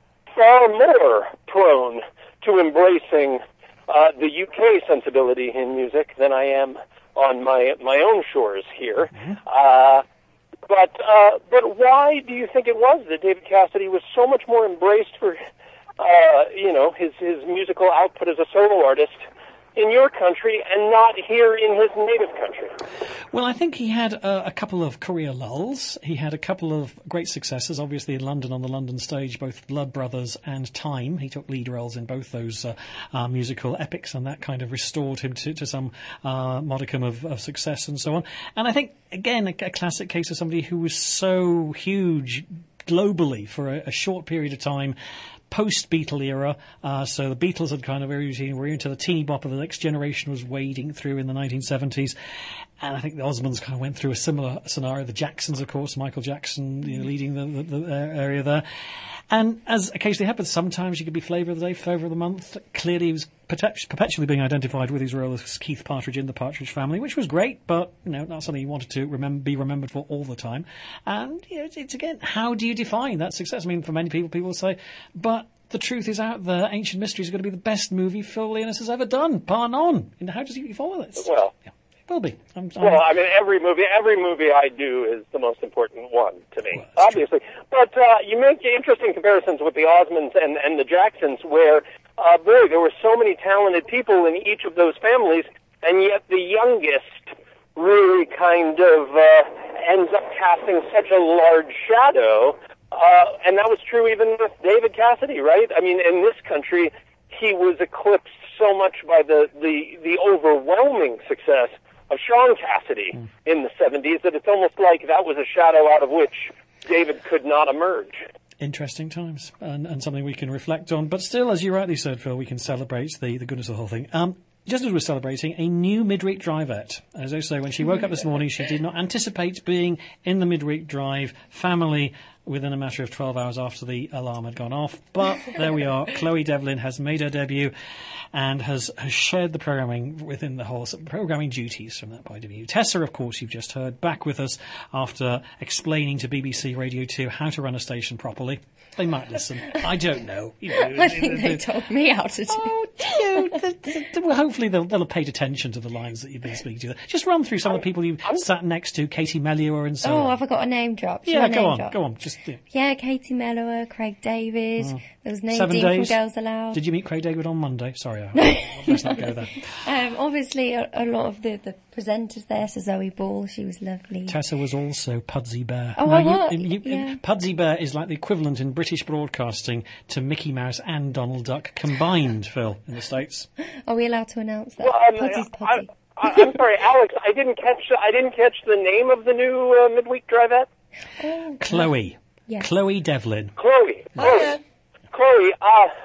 far more prone to embracing uh, the U K sensibility in music than I am on my my own shores here. Mm-hmm. Uh, but uh, but why do you think it was that David Cassidy was so much more embraced for uh, you know his his musical output as a solo artist in your country and not here in his native country? Well, I think he had uh, a couple of career lulls. He had a couple of great successes, obviously in London on the London stage, both Blood Brothers and Time. He took lead roles in both those uh, uh, musical epics, and that kind of restored him to, to some uh, modicum of, of success and so on. And I think, again, a, a classic case of somebody who was so huge globally for a, a short period of time, post-Beatle era, uh, so the Beatles had kind of were into the teeny bop of the next generation was wading through in the nineteen seventies, and I think the Osmonds kind of went through a similar scenario. The Jacksons, of course, Michael Jackson, you know, leading the, the, the area there. And as occasionally happens, sometimes you could be flavour of the day, flavour of the month. Clearly he was perpetually being identified with his role as Keith Partridge in the Partridge Family, which was great, but you know, not something you wanted to remember, be remembered for all the time. And you know, it's, it's again, how do you define that success? I mean, for many people, people say, but the truth is out there, Ancient Mysteries is going to be the best movie Phil Leonis has ever done, bar none. And how does he follow this? Well, yeah, it will be. I'm, I'm, well, I mean, every movie, every movie I do is the most important one to me, well, obviously. True. But uh, you make interesting comparisons with the Osmonds and, and the Jacksons, where, uh, boy, there were so many talented people in each of those families, and yet the youngest really kind of uh, ends up casting such a large shadow. Uh, and that was true even with David Cassidy, right? I mean, in this country, he was eclipsed so much by the, the, the overwhelming success of Sean Cassidy mm. in the seventies that it's almost like that was a shadow out of which David could not emerge. Interesting times, and, and something we can reflect on. But still, as you rightly said, Phil, we can celebrate the, the goodness of the whole thing. Um, Just as we're celebrating, a new midweek drivette. As I say, when she woke up this morning, she did not anticipate being in the midweek drive family within a matter of twelve hours after the alarm had gone off. But there we are. Chloe Devlin has made her debut and has, has shared the programming within the whole programming duties from that point of view. Tessa, of course, you've just heard, back with us after explaining to B B C Radio two how to run a station properly. They might listen. I don't know. You know I think they, they told me how to do. Oh, you know, they, they, they, well, hopefully they'll, they'll have paid attention to the lines that you've been speaking to. Just run through some of the people you've sat next to, Katie Melua and so oh, on. Oh, have I got a name drop? Should yeah, I go name on, drop? go on. Just yeah, yeah Katie Melua, Craig David. Mm. There was Nadine Seven days. from Girls Aloud. Did you meet Craig David on Monday? Sorry, I, let's not go there. Um, obviously, a, a lot of the, the presenters there. So Zoe Ball, she was lovely. Tessa was also Pudsey Bear. Oh, now, what? You, you, yeah. Pudsey Bear is like the equivalent in British broadcasting to Mickey Mouse and Donald Duck combined, Phil, in the States. Are we allowed to announce that? Well, um, Pudsy's Pudsey. I, I, I'm sorry, Alex. I didn't catch. I didn't catch the name of the new uh, midweek drivette. Oh, Chloe. Yes. Chloe Devlin. Chloe. Chloe. Yeah. Chloe. Uh,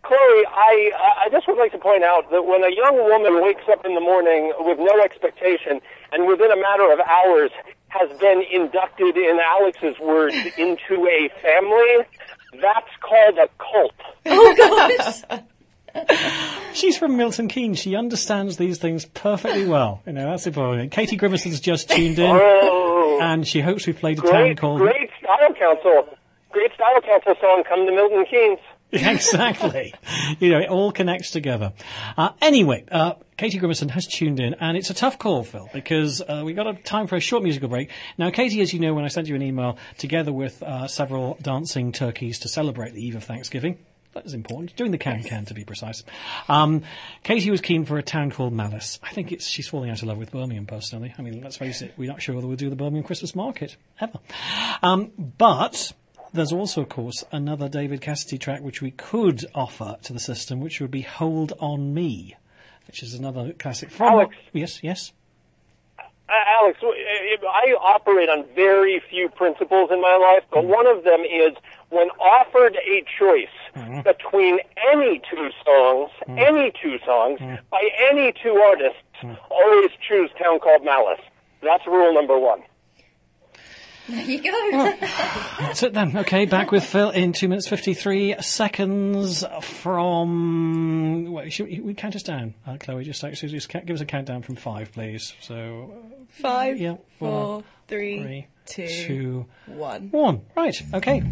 Chloe, I I just would like to point out that when a young woman wakes up in the morning with no expectation and within a matter of hours has been inducted, in Alex's words, into a family, that's called a cult. Oh, God. She's from Milton Keynes. She understands these things perfectly well. You know, that's the point. Katie Grimerson's just tuned in, Oh, and she hopes we played a great, town called... great Style Council. Great Style Council song, Come to Milton Keynes. Exactly. You know, it all connects together. Uh, anyway, uh, Katie Grimerson has tuned in, and it's a tough call, Phil, because uh, we got a time for a short musical break. Now, Katie, as you know, when I sent you an email, together with uh, several dancing turkeys to celebrate the eve of Thanksgiving, that is important, doing the can-can to be precise, um, Katie was keen for a town called Malice. I think it's she's falling out of love with Birmingham, personally. I mean, let's face it, we're not sure whether we'll do the Birmingham Christmas market, ever. Um, but... There's also, of course, another David Cassidy track which we could offer to the system, which would be Hold On Me, which is another classic from... Alex. Yes, yes. Uh, Alex, I operate on very few principles in my life, but one of them is when offered a choice Mm. between any two songs, Mm. any two songs, Mm. by any two artists, always choose Town Called Malice. That's rule number one. There you go. That's it then. Okay, back with Phil in two minutes fifty-three seconds from... Wait, should we, we count us down? Uh, Chloe, just, actually, just ca- give us a countdown from five, please. So... Five, yeah, four, three, three, two, two, one. one. Right, okay.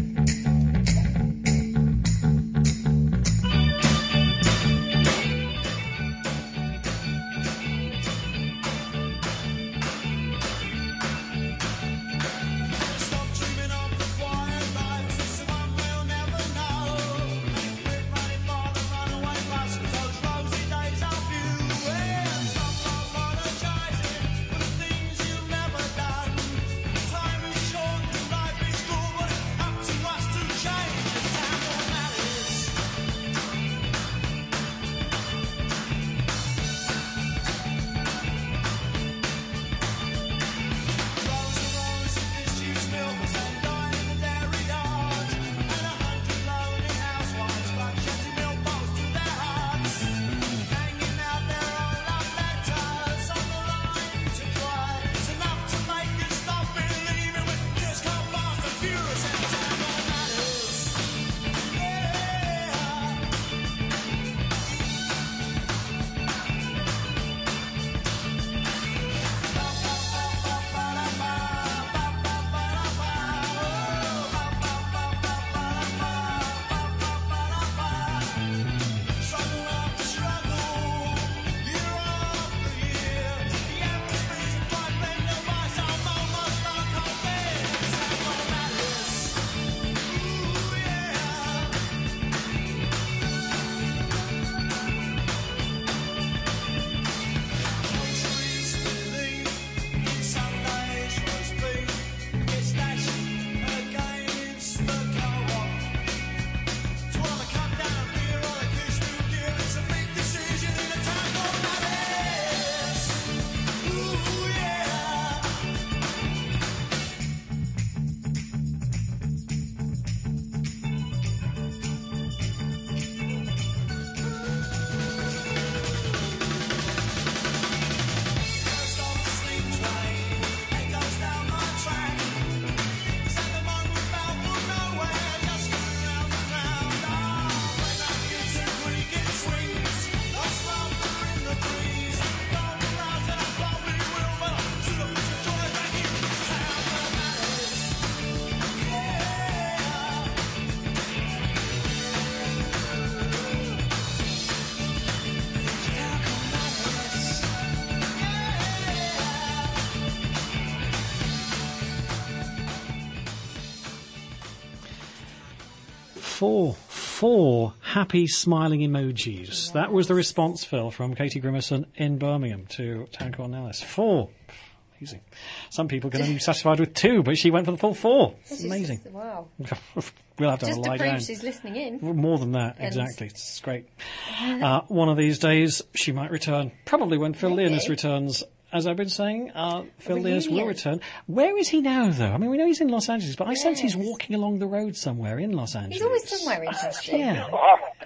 Four, four happy smiling emojis. That was the response, Phil, from Katie Grimerson in Birmingham to Town Called Malice. Four. Amazing. Some people can only be satisfied with two, but she went for the full four. It's amazing. Is, wow. We'll have to Just have a to lie prove down. she's listening in. More than that, And- exactly. It's great. Uh, one of these days, she might return. Probably when Phil Maybe. Leonis returns. As I've been saying, uh, Phil Leonis will reunion. return. Where is he now, though? I mean, we know he's in Los Angeles, but I sense he's Yes. walking along the road somewhere in Los Angeles. He's always somewhere interesting. Yeah. Uh,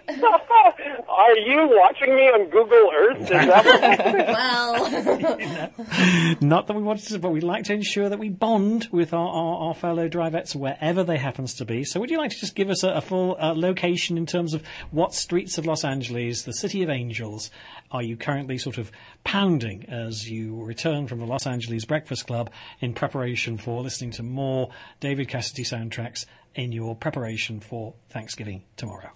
Are you watching me on Google Earth? Is that what Well, Not that we wanted to, but we'd like to ensure that we bond with our, our, our fellow drivettes wherever they happens to be. So would you like to just give us a, a full uh, location in terms of what streets of Los Angeles, the City of Angels, are you currently sort of pounding as you return from the Los Angeles Breakfast Club in preparation for listening to more David Cassidy soundtracks in your preparation for Thanksgiving tomorrow?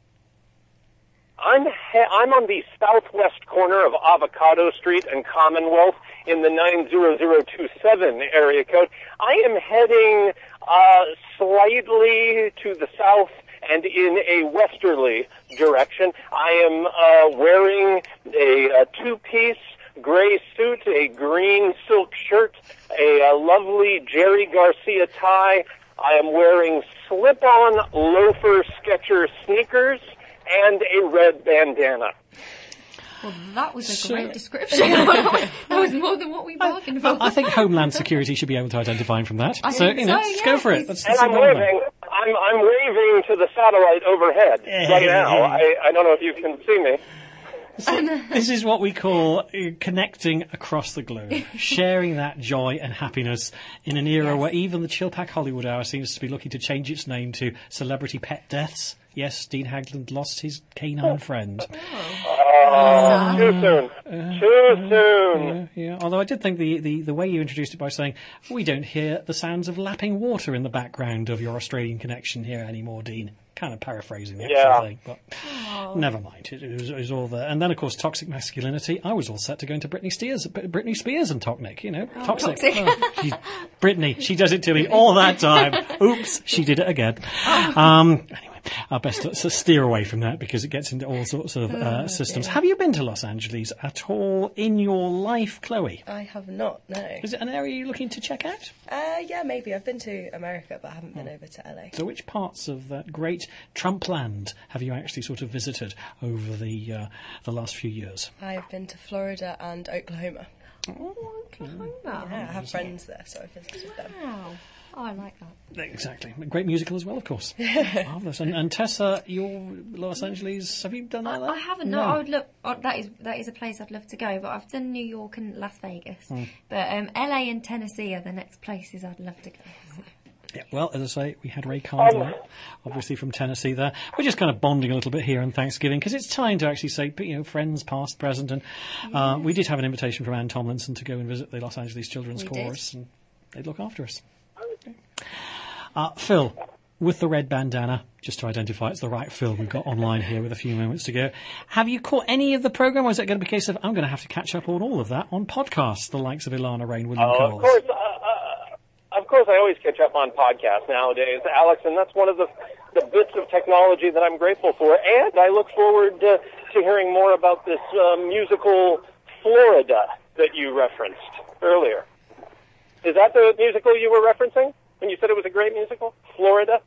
I'm he- I'm on the southwest corner of Avocado Street and Commonwealth in the nine zero zero two seven area code. I am heading uh, slightly to the south and in a westerly direction. I am uh, wearing a, a two-piece gray suit, a green silk shirt, a, a lovely Jerry Garcia tie. I am wearing slip-on loafer Skechers sneakers and a red bandana. well, that was a So- great description. That was more than what we bargained for. I think Homeland Security should be able to identify him from that. I so, think you know, so, let's yeah. go for it. Let's, And let's I'm involve him. waving. I'm I'm waving to the satellite overhead right now. I, I don't know if you can see me. This is what we call uh, connecting across the globe, sharing that joy and happiness in an era Yes. where even the Chilpack Hollywood Hour seems to be looking to change its name to Celebrity Pet Deaths. Yes, Dean Hagland lost his canine friend. Oh, too soon. Too soon. Yeah, yeah. Although I did think the, the, the way you introduced it by saying, we don't hear the sounds of lapping water in the background of your Australian connection here anymore, Dean. Kind of paraphrasing the actual Yeah. thing, but never mind. It, it, was, it was all there. And then, of course, toxic masculinity. I was all set to go into Britney Spears, Britney Spears and Toxic, you know. toxic. toxic. Oh, she's, Britney, she does it to me all that time. Oops, she did it again. Um, anyway. I best to steer away from that because it gets into all sorts of uh, systems. Have you been to Los Angeles at all in your life, Chloe? I have not, no. Is it an area you're looking to check out? Uh, yeah, maybe. I've been to America, but I haven't been over to L A. So which parts of that great Trump land have you actually sort of visited over the uh, the last few years? I've been to Florida and Oklahoma. Oh, Oklahoma. Yeah, I have friends there, so I visited them. Wow. Oh, I like that. Exactly. Great musical as well, of course. Marvellous. And, and Tessa, your Los Angeles, have you done that? I, I haven't. No, I would look. Oh, that is that is a place I'd love to go. But I've done New York and Las Vegas. But um, L A and Tennessee are the next places I'd love to go. So. Yeah, well, as I say, we had Ray Cardwell, obviously from Tennessee there. We're just kind of bonding a little bit here on Thanksgiving because it's time to actually say, you know, friends past, present. And uh, we did have an invitation from Anne Tomlinson to go and visit the Los Angeles Children's We Chorus, and they'd look after us. Uh, Phil, with the red bandana, just to identify it's the right Phil we've got online here with a few moments to go. Have you caught any of the programme, or is it going to be a case of I'm going to have to catch up on all of that on podcasts, the likes of Ilana Rain, William Oh, Coles? of course, uh, uh, of course, I always catch up on podcasts nowadays, Alex, and that's one of the the bits of technology that I'm grateful for. And I look forward to, to hearing more about this uh, musical Florida that you referenced earlier. Is that the musical you were referencing when you said it was a great musical, Florida?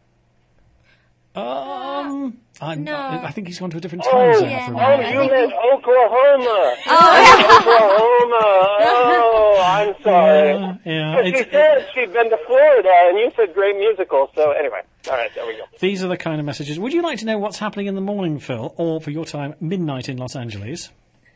Um, I'm, No. I, I think he's gone to a different time Oh, zone. yeah, for a no, oh, moment. I you think meant we- Oklahoma. Oh, Oklahoma. Oh, I'm sorry. Uh, yeah, But she it's- said she'd been to Florida, and you said great musical. So anyway, all right, there we go. These are the kind of messages. Would you like to know what's happening in the morning, Phil, or for your time, midnight in Los Angeles?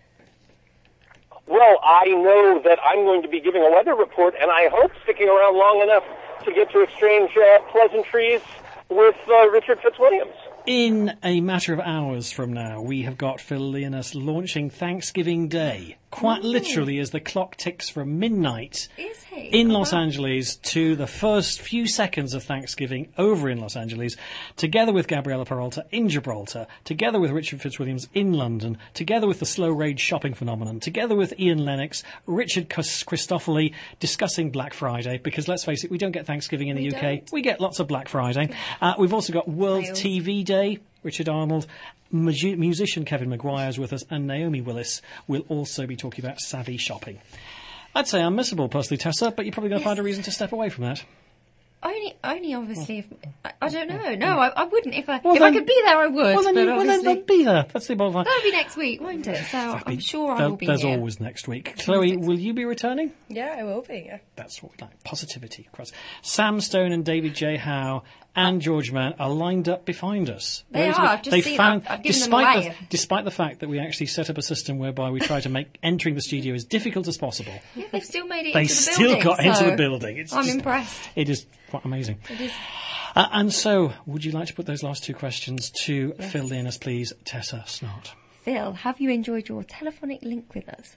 Well, I know that I'm going to be giving a weather report, and I hope sticking around long enough to get to exchange uh, pleasantries with uh, Richard Fitzwilliams. In a matter of hours from now, we have got Phil Leonis launching Thanksgiving Day, quite literally as the clock ticks from midnight is he? in Los Wow. Angeles to the first few seconds of Thanksgiving over in Los Angeles, together with Gabriella Peralta in Gibraltar, together with Richard Fitzwilliams in London, together with the slow rage shopping phenomenon, together with Ian Lennox, Richard Chris- Christopholi discussing Black Friday, because let's face it, we don't get Thanksgiving in the We U K. don't. We get lots of Black Friday. Uh, we've also got World Sales. T V Day. Richard Arnold, mu- musician Kevin Maguire is with us, and Naomi Willis will also be talking about savvy shopping. I'd say unmissable, personally, Tessa, but you're probably going to Yes. find a reason to step away from that. Only, only obviously. If, I, I don't know. No, I, I wouldn't. If I Well, if then- I could be there, I would. Well, then, but you, well, then, obviously, then be there. That's the bottom line. that'll be next week, won't it? So I'm sure I There- will be There's here. always next week. Chloe, will you be returning? Yeah, I will be, yeah. That's what we like. Positivity. Across. Sam Stone and David J. Howe and George Mann are lined up behind us. They Ready to are. go. I've just They seen- found, I've- I've given them despite away. the, despite the fact that we actually set up a system whereby we try to make entering the studio as difficult as possible, Yeah, they've still made it they into the still building. got into so the building. It's I'm just- impressed. It is quite amazing. It is. Uh, and so, would you like to put those last two questions to Yes. Phil Leonard, please, Tessa Snart? Phil, have you enjoyed your telephonic link with us?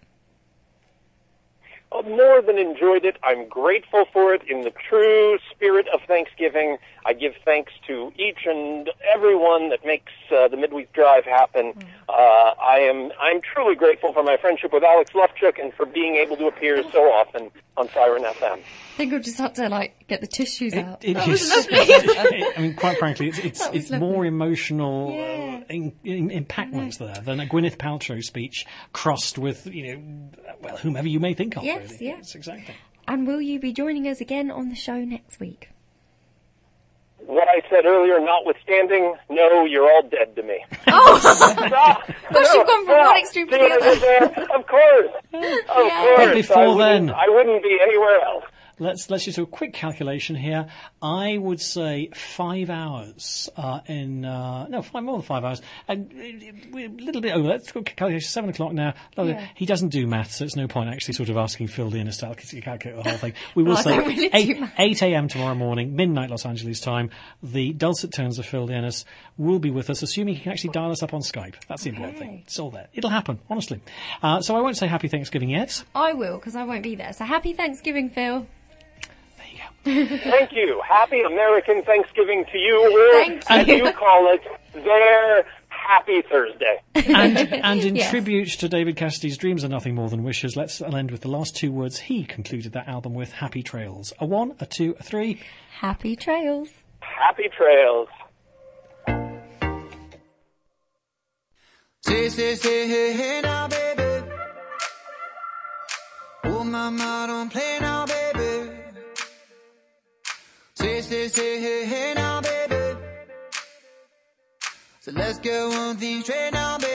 Uh, more than enjoyed it. I'm grateful for it in the true spirit of Thanksgiving. I give thanks to each and everyone that makes uh, the midweek drive happen. Uh, I am I'm truly grateful for my friendship with Alex Lufchuk and for being able to appear so often on Siren F M. I think I'll just have to like get the tissues It, out. it That is. was lovely. it- I mean, quite frankly, it's it's, That was it's lovely. more emotional Yeah. uh, in, in, impactments there than a Gwyneth Paltrow speech crossed with, you know, well, whomever you may think of. Yes, really. yeah. Yes, exactly. And will you be joining us again on the show next week? What I said earlier notwithstanding, no, you're all dead to me. Oh, Stop. gosh, you've gone from No, one extreme to see the what I other. did there? Of course. Of Yeah. course. But before I wouldn't- then- I wouldn't be anywhere else. Let's let's just do a quick calculation here. I would say five hours uh, in uh, no five more than five hours. And we're a little bit over. Let's go calculate. Seven o'clock now. Yeah. He doesn't do maths, so it's no point actually sort of asking Phil Dearness to calculate the whole thing. We will Well, I say don't really do eight, maths. eight a.m. tomorrow morning, midnight Los Angeles time. The dulcet tones of Phil Dearness will be with us, assuming he can actually dial us up on Skype. That's the important Okay. thing. It's all there. It'll happen, honestly. Uh, so I won't say Happy Thanksgiving yet. I will, because I won't be there. So happy Thanksgiving, Phil. There you go. Thank you. Happy American Thanksgiving to you, or Thank as you. you call it, their Happy Thursday. And, and in Yes. tribute to David Cassidy's Dreams Are Nothing More Than Wishes, let's end with the last two words he concluded that album with, Happy Trails. A one, a two, a three. Happy trails. Happy trails. Say, say, say, hey, hey now, baby. Oh, mama, don't play now, baby. Say, say, say, hey, hey now, baby. So let's get one thing straight now, baby.